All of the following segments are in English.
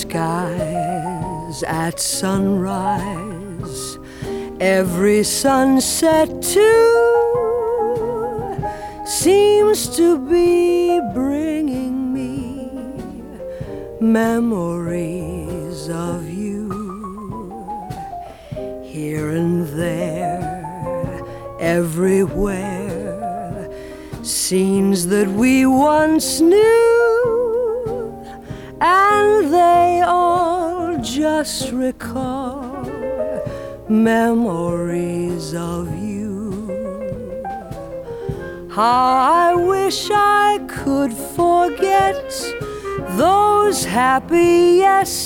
skies at sunrise, every sunset too seems to be bringing me memories of you. Here and there, everywhere, scenes that we once knew, and they all just recall memories of you. How I wish I could forget those happy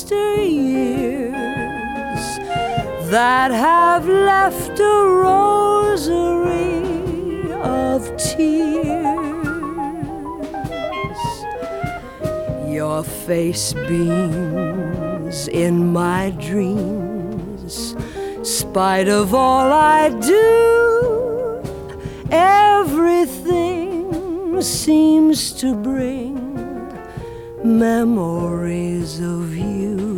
yesteryears that have left a rosary of tears. Your face beams in my dreams, spite of all I do. Everything seems to bring memories of you.